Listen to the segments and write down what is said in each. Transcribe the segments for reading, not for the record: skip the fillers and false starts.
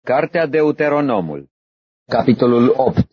Cartea Deuteronomul, Capitolul 8.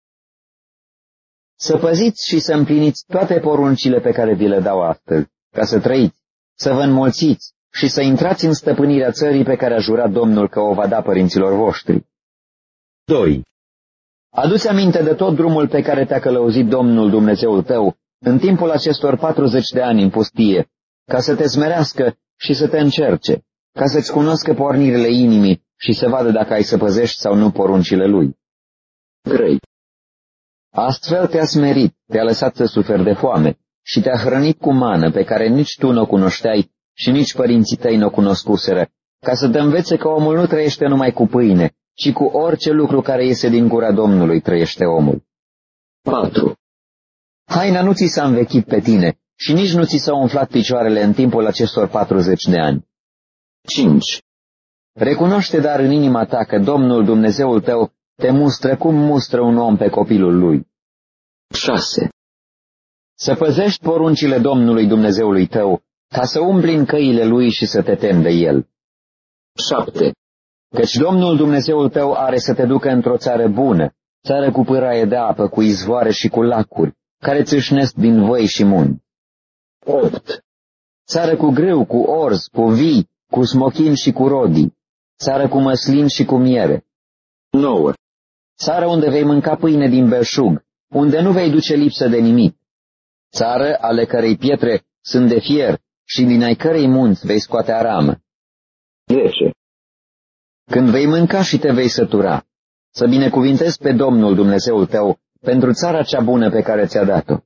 Să păziți și să împliniți toate poruncile pe care vi le dau astăzi, ca să trăiți, să vă înmulțiți și să intrați în stăpânirea țării pe care a jurat Domnul că o va da părinților voștri. 2. Adu-ți aminte de tot drumul pe care te-a călăuzit Domnul Dumnezeul tău în timpul acestor 40 de ani în pustie, ca să te smerească și să te încerce, ca să-ți cunoască pornirile inimii și să vadă dacă ai să păzești sau nu poruncile lui. 3. Astfel te-a smerit, te-a lăsat să suferi de foame și te-a hrănit cu mană pe care nici tu n-o cunoșteai și nici părinții tăi n-o cunoscuseră, ca să te învețe că omul nu trăiește numai cu pâine, ci cu orice lucru care iese din gura Domnului trăiește omul. 4. Haina nu ți s-a învechit pe tine și nici nu ți s-au umflat picioarele în timpul acestor 40 de ani. 5. Recunoaște dar în inima ta că Domnul Dumnezeul tău te mustră cum mustră un om pe copilul lui. 6. Să păzești poruncile Domnului Dumnezeului tău, ca să umbli în căile lui și să te temi de el. 7. Căci Domnul Dumnezeul tău are să te ducă într-o țară bună, țară cu pâraie de apă, cu izvoare și cu lacuri, care țâșnesc din văi și munți. 8. Țară cu grâu, cu orz, cu vii, cu smochin și cu rodii, țară cu măslin și cu miere. 9. Țară unde vei mânca pâine din belșug, unde nu vei duce lipsă de nimic. Țară ale cărei pietre sunt de fier și din ai cărei munți vei scoate aramă. 10. Când vei mânca și te vei sătura, să binecuvintezi pe Domnul Dumnezeul tău pentru țara cea bună pe care ți-a dat-o.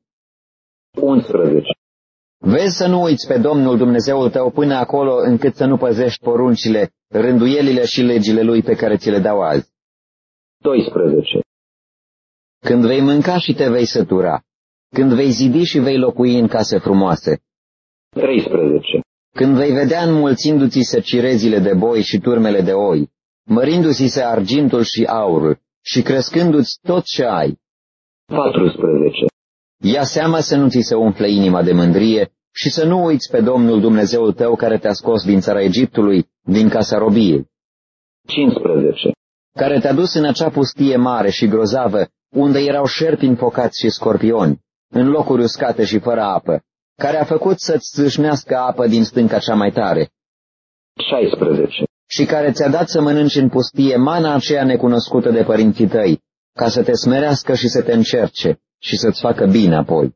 11. Vezi să nu uiți pe Domnul Dumnezeul tău până acolo încât să nu păzești poruncile, rânduielile și legile lui pe care ți le dau azi. 12. Când vei mânca și te vei sătura, când vei zidi și vei locui în case frumoase. 13. Când vei vedea înmulțindu-ți se cirezile de boi și turmele de oi, mărindu-ți se argintul și aurul și crescându-ți tot ce ai. 14. Ia seama să nu ți se umfle inima de mândrie și să nu uiți pe Domnul Dumnezeul tău care te-a scos din țara Egiptului, din casa robiei. 15. Care te-a dus în acea pustie mare și grozavă, unde erau șerpi înfocați și scorpioni, în locuri uscate și fără apă, care a făcut să-ți țâșnească apă din stânca cea mai tare. 16. Și care ți-a dat să mănânci în pustie mana aceea necunoscută de părinții tăi, ca să te smerească și să te încerce și să-ți facă bine apoi.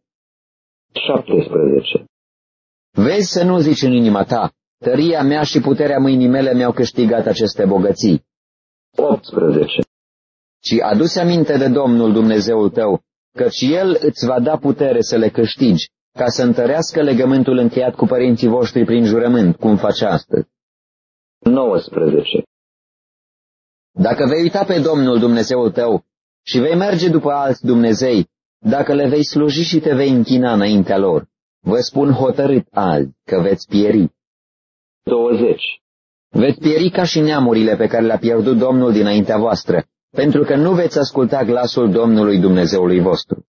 17. Vezi să nu zici în inima ta, tăria mea și puterea mâinii mele mi-au câștigat aceste bogății. 18. Ci adu-ți aminte de Domnul Dumnezeul tău, căci El îți va da putere să le câștigi, ca să întărească legământul încheiat cu părinții voștri prin jurământ, cum face astăzi. 19. Dacă vei uita pe Domnul Dumnezeul tău și vei merge după alți Dumnezei, dacă le vei sluji și te vei închina înaintea lor, vă spun hotărât azi că veți pieri. 20. Veți pieri ca și neamurile pe care le-a pierdut Domnul dinaintea voastră, pentru că nu veți asculta glasul Domnului Dumnezeului vostru.